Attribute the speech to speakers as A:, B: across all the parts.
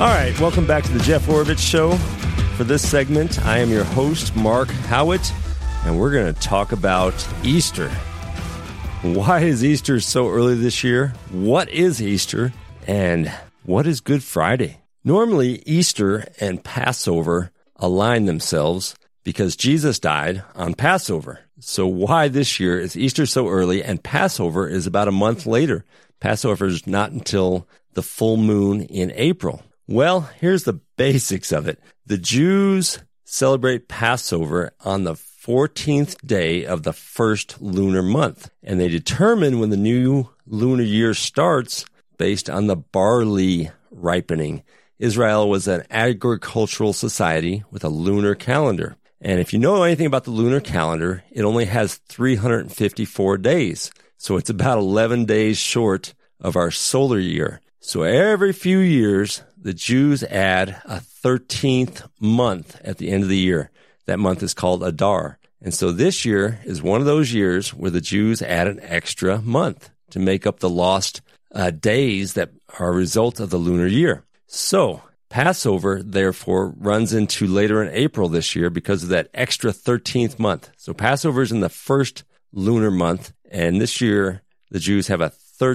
A: All right, welcome back to the Jeff Oravits Show. For this segment, I am your host, Mark Howitt, and we're going to talk about Easter. Why is Easter so early this year? What is Easter? And what is Good Friday? Normally, Easter and Passover align themselves because Jesus died on Passover. So why this year is Easter so early and Passover is about a month later? Passover is not until the full moon in April. Well, here's the basics of it. The Jews celebrate Passover on the 14th day of the first lunar month, and they determine when the new lunar year starts based on the barley ripening. Israel was an agricultural society with a lunar calendar. And if you know anything about the lunar calendar, it only has 354 days. So it's about 11 days short of our solar year. So every few years, the Jews add a 13th month at the end of the year. That month is called Adar. And so this year is one of those years where the Jews add an extra month to make up the lost days that are a result of the lunar year. So Passover, therefore, runs into later in April this year because of that extra 13th month. So Passover is in the first lunar month, and this year the Jews have a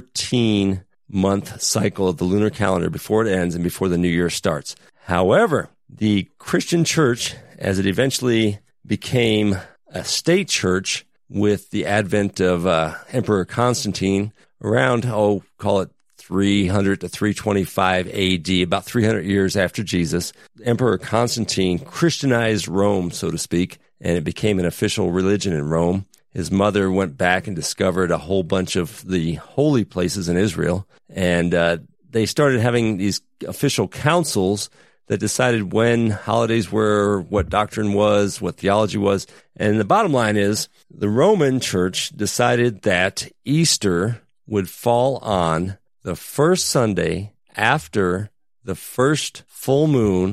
A: 13-month cycle of the lunar calendar before it ends and before the new year starts. However, the Christian church, as it eventually became a state church with the advent of Emperor Constantine around, call it 300 to 325 AD, about 300 years after Jesus, Emperor Constantine Christianized Rome, so to speak, and it became an official religion in Rome. His mother went back and discovered a whole bunch of the holy places in Israel, and they started having these official councils that decided when holidays were, what doctrine was, what theology was. And the bottom line is the Roman Church decided that Easter would fall on the first Sunday after the first full moon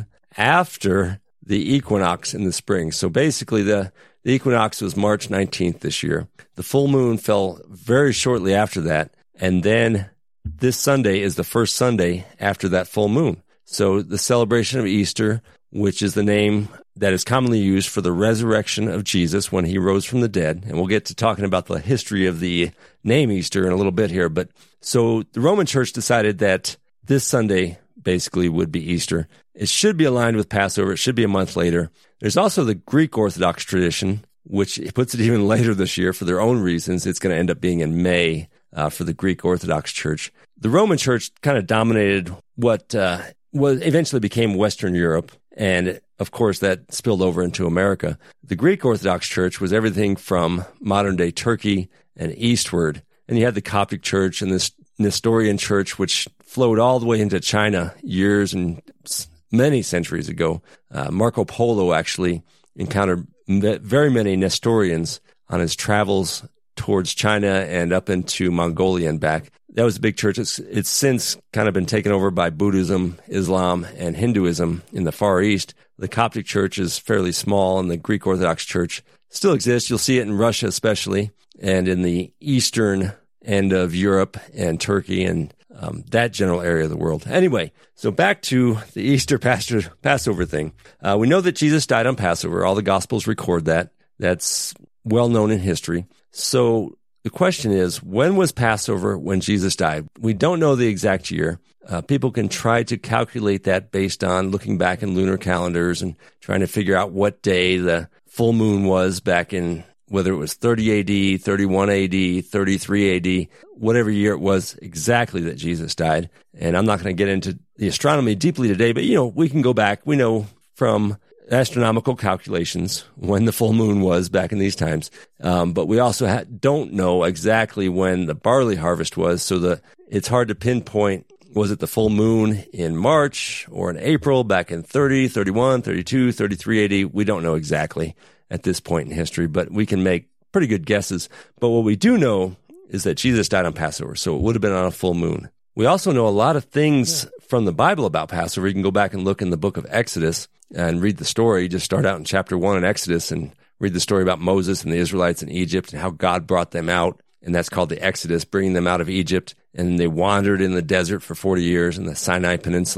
A: after the equinox in the spring. So basically the equinox was March 19th this year. The full moon fell very shortly after that. And then this Sunday is the first Sunday after that full moon. So the celebration of Easter, which is the name that is commonly used for the resurrection of Jesus when he rose from the dead. And we'll get to talking about the history of the name Easter in a little bit here. But so the Roman Church decided that this Sunday basically would be Easter. It should be aligned with Passover. It should be a month later. There's also the Greek Orthodox tradition, which puts it even later this year for their own reasons. It's going to end up being in May for the Greek Orthodox Church. The Roman Church kind of dominated what eventually became Western Europe, and of course that spilled over into America. The Greek Orthodox Church was everything from modern-day Turkey and eastward, and you had the Coptic Church and this Nestorian Church, which flowed all the way into China years and many centuries ago. Marco Polo actually encountered very many Nestorians on his travels towards China and up into Mongolia and back. That was a big church. It's since kind of been taken over by Buddhism, Islam, and Hinduism in the Far East. The Coptic Church is fairly small, and the Greek Orthodox Church still exists. You'll see it in Russia especially, and in the eastern end of Europe and Turkey and that general area of the world. Anyway, so back to the Easter Passover thing. We know that Jesus died on Passover. All the Gospels record that. That's well known in history. So the question is, when was Passover when Jesus died? We don't know the exact year. People can try to calculate that based on looking back in lunar calendars and trying to figure out what day the full moon was back in, whether it was 30 AD, 31 AD, 33 AD, whatever year it was exactly that Jesus died. And I'm not going to get into the astronomy deeply today, but, we can go back. We know from astronomical calculations when the full moon was back in these times. But we also don't know exactly when the barley harvest was. So it's hard to pinpoint, was it the full moon in March or in April back in 30, 31, 32, 33 AD? We don't know exactly at this point in history, but we can make pretty good guesses. But what we do know is that Jesus died on Passover, so it would have been on a full moon. We also know a lot of things from the Bible about Passover. You can go back and look in the book of Exodus and read the story. Just start out in chapter 1 in Exodus and read the story about Moses and the Israelites in Egypt and how God brought them out. And that's called the Exodus, bringing them out of Egypt. And they wandered in the desert for 40 years in the Sinai Peninsula,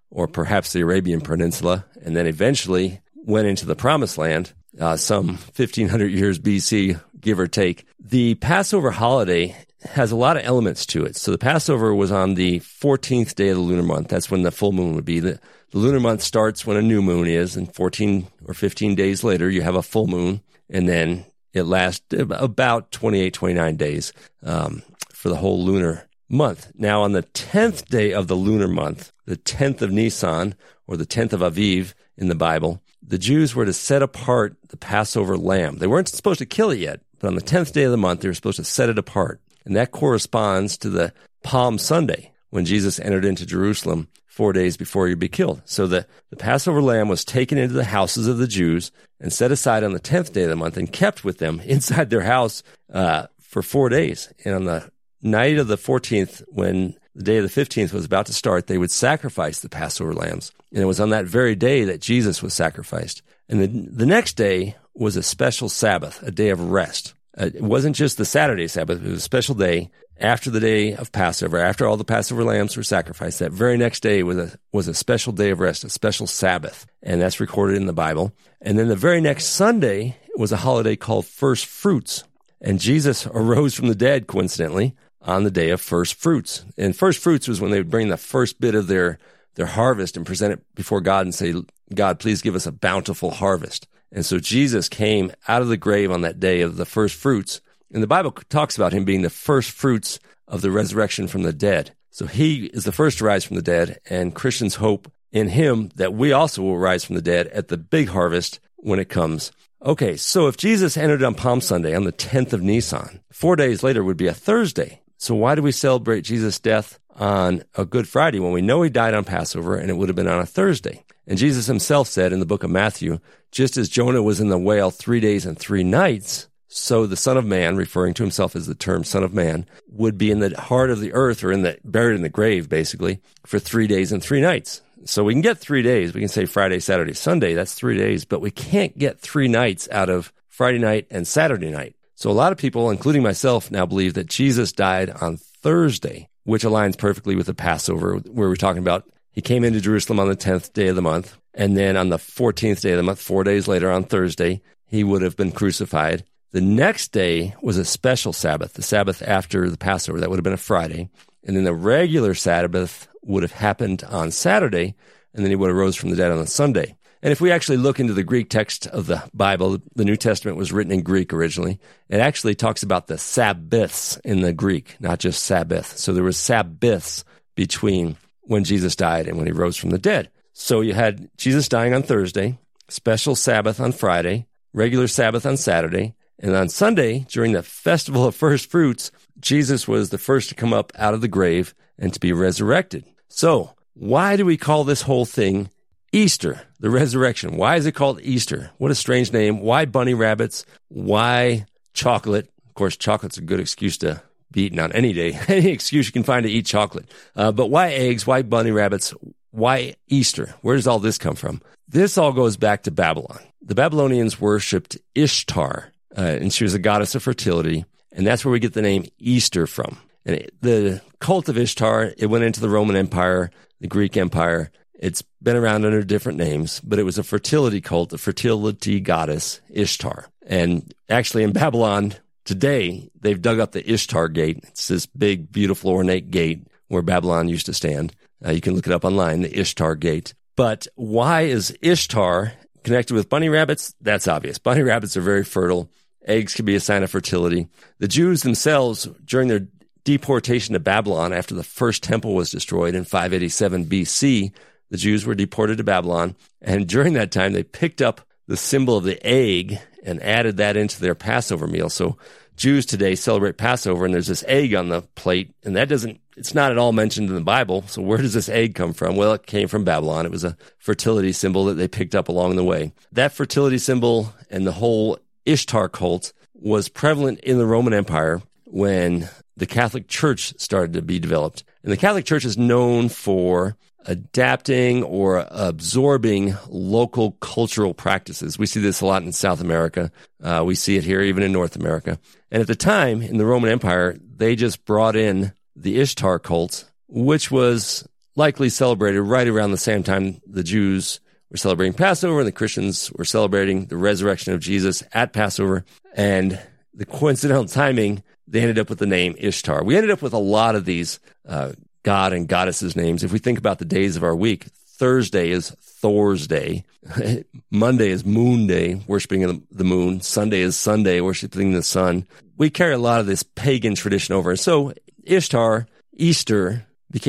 A: or perhaps the Arabian Peninsula, and then eventually went into the Promised Land, some 1,500 years BC, give or take. The Passover holiday has a lot of elements to it. So the Passover was on the 14th day of the lunar month. That's when the full moon would be. The lunar month starts when a new moon is, and 14 or 15 days later, you have a full moon, and then it lasts about 28, 29 days for the whole lunar month. Now, on the 10th day of the lunar month, the 10th of Nisan, or the 10th of Aviv in the Bible, the Jews were to set apart the Passover lamb. They weren't supposed to kill it yet, but on the 10th day of the month, they were supposed to set it apart. And that corresponds to the Palm Sunday, when Jesus entered into Jerusalem 4 days before he'd be killed. So the Passover lamb was taken into the houses of the Jews and set aside on the 10th day of the month and kept with them inside their house for 4 days. And on the night of the 14th, when the day of the 15th was about to start, they would sacrifice the Passover lambs. And it was on that very day that Jesus was sacrificed. And the next day was a special Sabbath, a day of rest. It wasn't just the Saturday Sabbath. It was a special day after the day of Passover, after all the Passover lambs were sacrificed. That very next day was a special day of rest, a special Sabbath. And that's recorded in the Bible. And then the very next Sunday was a holiday called First Fruits. And Jesus arose from the dead, coincidentally, on the day of First Fruits. And First Fruits was when they would bring the first bit of their harvest and present it before God and say, God, please give us a bountiful harvest. And so Jesus came out of the grave on that day of the first fruits. And the Bible talks about him being the first fruits of the resurrection from the dead. So he is the first to rise from the dead, and Christians hope in him that we also will rise from the dead at the big harvest when it comes. Okay, so if Jesus entered on Palm Sunday on the 10th of Nisan, 4 days later would be a Thursday. So why do we celebrate Jesus' death on a Good Friday when we know he died on Passover and it would have been on a Thursday? And Jesus himself said in the book of Matthew, just as Jonah was in the whale 3 days and 3 nights, so the Son of Man, referring to himself as the term Son of Man, would be in the heart of the earth, or buried in the grave, basically, for 3 days and 3 nights. So we can get 3 days. We can say Friday, Saturday, Sunday. That's 3 days. But we can't get 3 nights out of Friday night and Saturday night. So a lot of people, including myself, now believe that Jesus died on Thursday, which aligns perfectly with the Passover, where we're talking about he came into Jerusalem on the 10th day of the month, and then on the 14th day of the month, 4 days later on Thursday, he would have been crucified. The next day was a special Sabbath, the Sabbath after the Passover. That would have been a Friday. And then the regular Sabbath would have happened on Saturday, and then he would have rose from the dead on a Sunday. And if we actually look into the Greek text of the Bible, the New Testament was written in Greek originally. It actually talks about the Sabbaths in the Greek, not just Sabbath. So there was Sabbaths between when Jesus died and when he rose from the dead. So you had Jesus dying on Thursday, special Sabbath on Friday, regular Sabbath on Saturday, and on Sunday, during the Festival of First Fruits, Jesus was the first to come up out of the grave and to be resurrected. So why do we call this whole thing Easter, the resurrection? Why is it called Easter? What a strange name. Why bunny rabbits? Why chocolate? Of course, chocolate's a good excuse to be eaten on any day. Any excuse you can find to eat chocolate. But why eggs? Why bunny rabbits? Why Easter? Where does all this come from? This all goes back to Babylon. The Babylonians worshipped Ishtar, and she was a goddess of fertility, and that's where we get the name Easter from. And the cult of Ishtar, it went into the Roman Empire, the Greek Empire. It's been around under different names, but it was a fertility cult, a fertility goddess, Ishtar. And actually in Babylon today, they've dug up the Ishtar Gate. It's this big, beautiful, ornate gate where Babylon used to stand. You can look it up online, the Ishtar Gate. But why is Ishtar connected with bunny rabbits? That's obvious. Bunny rabbits are very fertile. Eggs can be a sign of fertility. The Jews themselves, during their deportation to Babylon after the first temple was destroyed in 587 BC, the Jews were deported to Babylon. And during that time, they picked up the symbol of the egg and added that into their Passover meal. So Jews today celebrate Passover, and there's this egg on the plate, and it's not at all mentioned in the Bible. So where does this egg come from? Well, it came from Babylon. It was a fertility symbol that they picked up along the way. That fertility symbol and the whole Ishtar cult was prevalent in the Roman Empire when the Catholic Church started to be developed. And the Catholic Church is known for adapting or absorbing local cultural practices. We see this a lot in South America. We see it here even in North America. And at the time, in the Roman Empire, they just brought in the Ishtar cult, which was likely celebrated right around the same time the Jews were celebrating Passover and the Christians were celebrating the resurrection of Jesus at Passover. And the coincidental timing, they ended up with the name Ishtar. We ended up with a lot of these god and goddesses names. If we think about the days of our week, Thursday is Thor's Day. Monday is Moon Day, worshiping the moon. Sunday is Sunday, worshiping the sun. We carry a lot of this pagan tradition over. So Ishtar, Easter,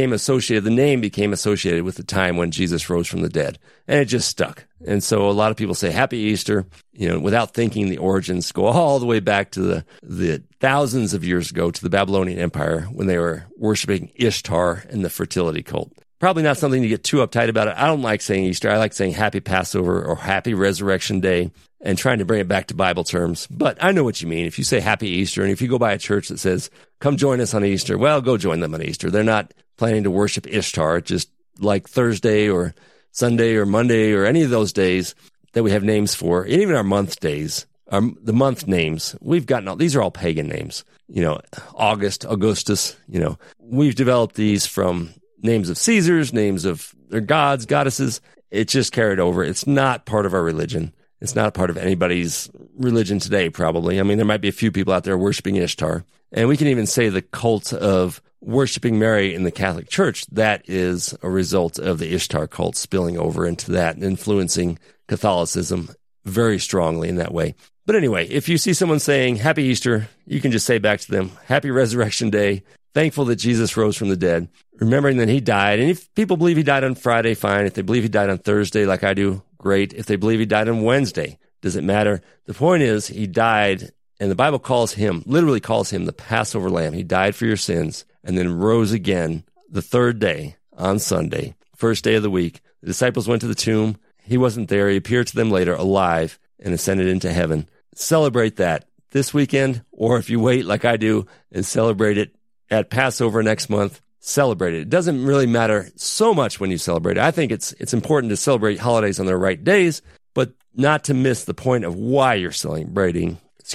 A: the name became associated with the time when Jesus rose from the dead. And it just stuck. And so a lot of people say Happy Easter, without thinking the origins go all the way back to the thousands of years ago to the Babylonian Empire when they were worshiping Ishtar and the fertility cult. Probably not something to get too uptight about it. I don't like saying Easter. I like saying Happy Passover or Happy Resurrection Day and trying to bring it back to Bible terms. But I know what you mean. If you say Happy Easter and if you go by a church that says, come join us on Easter, well, go join them on Easter. They're not planning to worship Ishtar, just like Thursday or Sunday or Monday or any of those days that we have names for. And even our month days, the month names, we've gotten these are all pagan names. August, Augustus, we've developed these from names of Caesars, names of their gods, goddesses. It's just carried over. It's not part of our religion. It's not part of anybody's religion today, probably. I mean, there might be a few people out there worshiping Ishtar. And we can even say the cult of worshiping Mary in the Catholic Church, that is a result of the Ishtar cult spilling over into that and influencing Catholicism very strongly in that way. But anyway, if you see someone saying Happy Easter, you can just say back to them, Happy Resurrection Day, thankful that Jesus rose from the dead, remembering that he died. And if people believe he died on Friday, fine. If they believe he died on Thursday, like I do, great. If they believe he died on Wednesday, doesn't matter. The point is he died, and the Bible literally calls him the Passover Lamb. He died for your sins and then rose again the third day on Sunday, first day of the week. The disciples went to the tomb. He wasn't there. He appeared to them later alive and ascended into heaven. Celebrate that this weekend, or if you wait like I do and celebrate it at Passover next month, celebrate it. It doesn't really matter so much when you celebrate it. I think it's important to celebrate holidays on their right days, but not to miss the point of why you're celebrating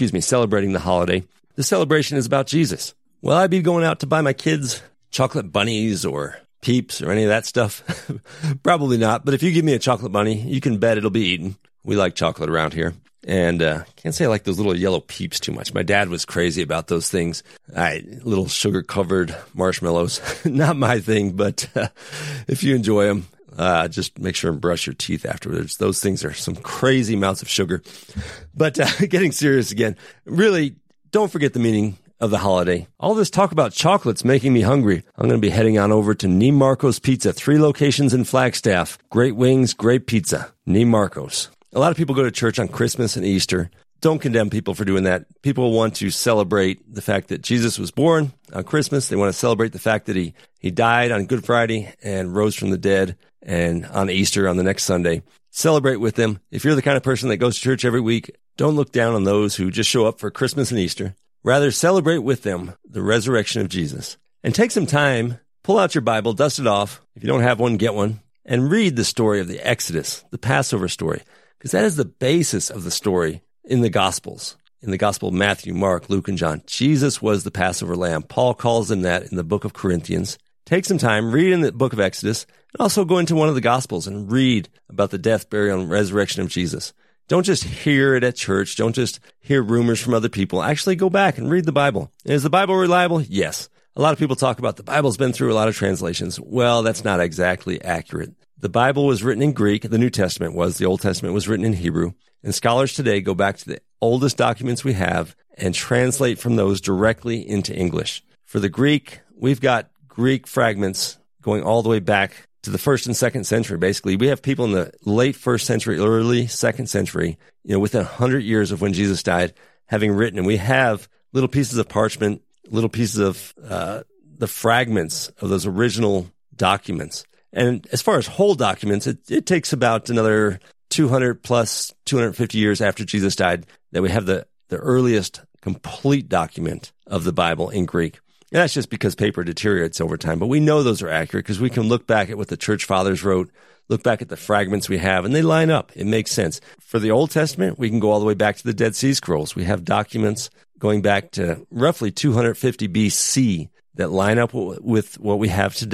A: the holiday. The celebration is about Jesus. Will I be going out to buy my kids chocolate bunnies or Peeps or any of that stuff? Probably not. But if you give me a chocolate bunny, you can bet it'll be eaten. We like chocolate around here. And can't say I like those little yellow Peeps too much. My dad was crazy about those things. Little sugar-covered marshmallows. Not my thing, but if you enjoy them, just make sure and brush your teeth afterwards. Those things are some crazy amounts of sugar. But getting serious again, really, don't forget the meaning of the holiday. All this talk about chocolate's making me hungry. I'm going to be heading on over to Neem Marcos Pizza, 3 locations in Flagstaff. Great wings, great pizza. Neem Marcos. A lot of people go to church on Christmas and Easter. Don't condemn people for doing that. People want to celebrate the fact that Jesus was born on Christmas. They want to celebrate the fact that he died on Good Friday and rose from the dead, and on Easter on the next Sunday. Celebrate with them. If you're the kind of person that goes to church every week, don't look down on those who just show up for Christmas and Easter. Rather, celebrate with them the resurrection of Jesus. And take some time, pull out your Bible, dust it off. If you don't have one, get one. And read the story of the Exodus, the Passover story. Because that is the basis of the story in the Gospels. In the Gospel of Matthew, Mark, Luke, and John. Jesus was the Passover lamb. Paul calls him that in the book of Corinthians. Take some time, read in the book of Exodus, and also go into one of the Gospels and read about the death, burial, and resurrection of Jesus. Don't just hear it at church. Don't just hear rumors from other people. Actually go back and read the Bible. Is the Bible reliable? Yes. A lot of people talk about the Bible's been through a lot of translations. Well, that's not exactly accurate. The Bible was written in Greek. The New Testament was. The Old Testament was written in Hebrew. And scholars today go back to the oldest documents we have and translate from those directly into English. For the Greek, we've got Greek fragments going all the way back to the 1st and 2nd century. Basically, we have people in the late 1st century, early 2nd century, within 100 years of when Jesus died, having written. And we have little pieces of parchment, little pieces of the fragments of those original documents. And as far as whole documents, it takes about another 200 plus 250 years after Jesus died that we have the earliest complete document of the Bible in Greek. And that's just because paper deteriorates over time. But we know those are accurate because we can look back at what the church fathers wrote, look back at the fragments we have, and they line up. It makes sense. For the Old Testament, we can go all the way back to the Dead Sea Scrolls. We have documents going back to roughly 250 BC that line up with what we have today.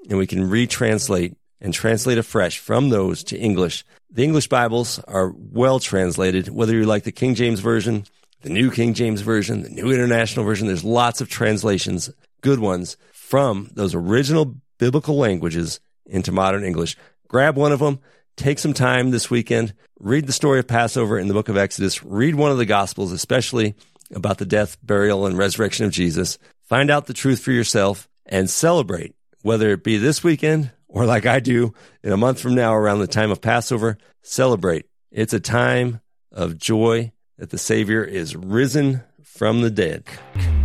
A: and we can retranslate and translate afresh from those to English. The English Bibles are well translated, whether you like the King James Version, the New King James Version, the New International Version. There's lots of translations, good ones, from those original biblical languages into modern English. Grab one of them. Take some time this weekend. Read the story of Passover in the book of Exodus. Read one of the Gospels, especially about the death, burial, and resurrection of Jesus. Find out the truth for yourself and celebrate, whether it be this weekend or like I do in a month from now around the time of Passover. Celebrate. It's a time of joy that the Savior is risen from the dead.